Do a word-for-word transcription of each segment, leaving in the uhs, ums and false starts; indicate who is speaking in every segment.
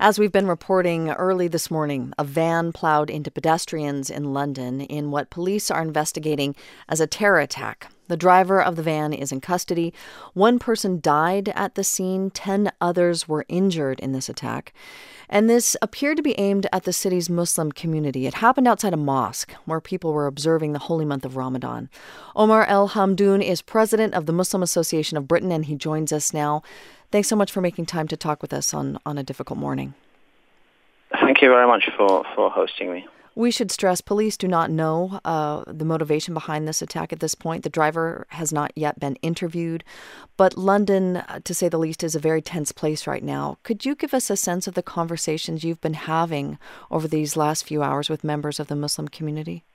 Speaker 1: As we've been reporting early this morning, a van plowed into pedestrians in London in what police are investigating as a terror attack. The driver of the van is in custody. One person died at the scene. Ten others were injured in this attack. And this appeared to be aimed at the city's Muslim community. It happened outside a mosque where people were observing the holy month of Ramadan. Omar El Hamdoun is president of the Muslim Association of Britain, and he joins us now. Thanks so much for making time to talk with us on, on a difficult morning.
Speaker 2: Thank you very much for, for hosting me.
Speaker 1: We should stress police do not know uh, the motivation behind this attack at this point. The driver has not yet been interviewed. But London, uh, to say the least, is a very tense place right now. Could you give us a sense of the conversations you've been having over these last few hours with members of the Muslim community?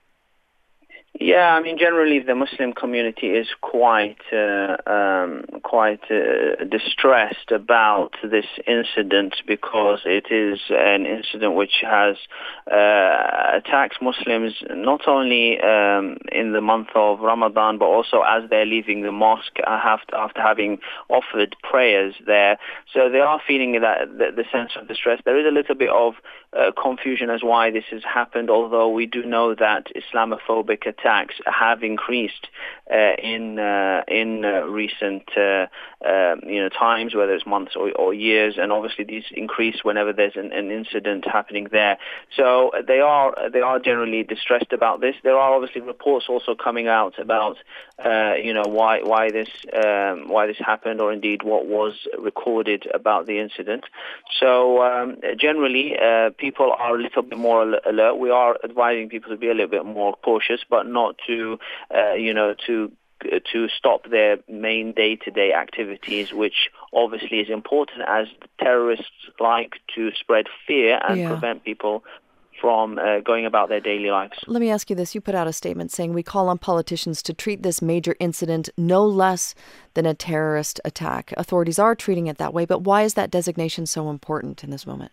Speaker 2: Yeah, I mean, generally the Muslim community is quite uh, um, quite uh, distressed about this incident because it is an incident which has uh, attacked Muslims not only um, in the month of Ramadan but also as they're leaving the mosque after, after having offered prayers there. So they are feeling that the, the sense of distress. There is a little bit of uh, confusion as why this has happened, although we do know that Islamophobic attacks have increased uh, in uh, in uh, recent uh, uh, you know times, whether it's months or, or years, and obviously these increase whenever there's an, an incident happening there. So they are they are generally distressed about this. There are obviously reports also coming out about uh, you know why why this um, why this happened, or indeed what was recorded about the incident. So um, generally, uh, people are a little bit more alert. We are advising people to be a little bit more cautious, but not to, uh, you know, to to stop their main day-to-day activities, which obviously is important, as terrorists like to spread fear and
Speaker 1: yeah.
Speaker 2: prevent people from uh, going about their daily lives.
Speaker 1: Let me ask you this. You put out a statement saying we call on politicians to treat this major incident no less than a terrorist attack. Authorities are treating it that way, but why is that designation so important in this moment?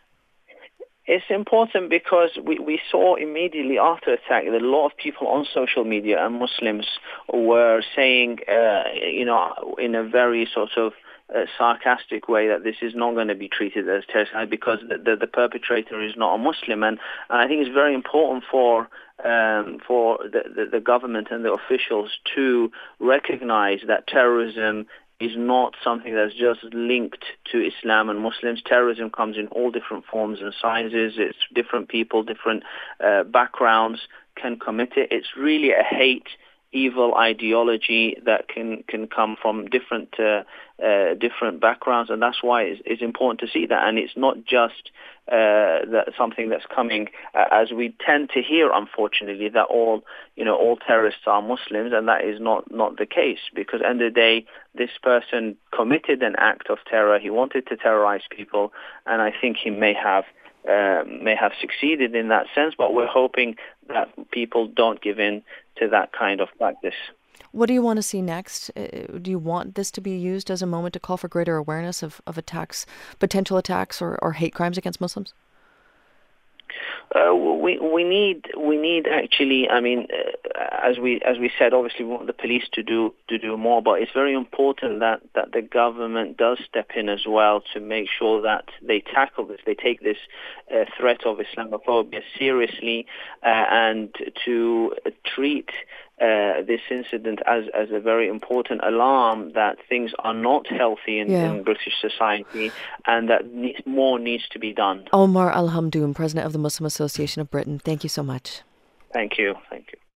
Speaker 2: It's important because we, we saw immediately after the attack that a lot of people on social media and Muslims were saying, uh, you know, in a very sort of uh, sarcastic way that this is not going to be treated as terrorist because the, the, the perpetrator is not a Muslim. And, and I think it's very important for um, for the, the, the government and the officials to recognize that terrorism is not something that's just linked to Islam and Muslims. Terrorism comes in all different forms and sizes. It's different people, different uh, backgrounds can commit it. It's really a hate, evil ideology that can, can come from different uh, uh, different backgrounds, and that's why it's, it's important to see that. And it's not just uh, that something that's coming, uh, as we tend to hear, unfortunately, that all you know all terrorists are Muslims, and that is not, not the case. Because at the end of the day, this person committed an act of terror. He wanted to terrorize people, and I think he may have uh, may have succeeded in that sense. But we're hoping that people don't give in to that kind of practice.
Speaker 1: What do you want to see next? Uh, do you want this to be used as a moment to call for greater awareness of, of attacks, potential attacks or, or hate crimes against Muslims?
Speaker 2: Uh, we we need we need actually. I mean, uh, as we as we said, obviously we want the police to do to do more, but it's very important that, that the government does step in as well to make sure that they tackle this, they take this uh, threat of Islamophobia seriously, uh, and to treat Uh, this incident as, as a very important alarm that things are not healthy in,
Speaker 1: yeah.
Speaker 2: in British society, and that needs, more needs to be done.
Speaker 1: Omar El Hamdoun, president of the Muslim Association of Britain, thank you so much.
Speaker 2: Thank you. Thank you.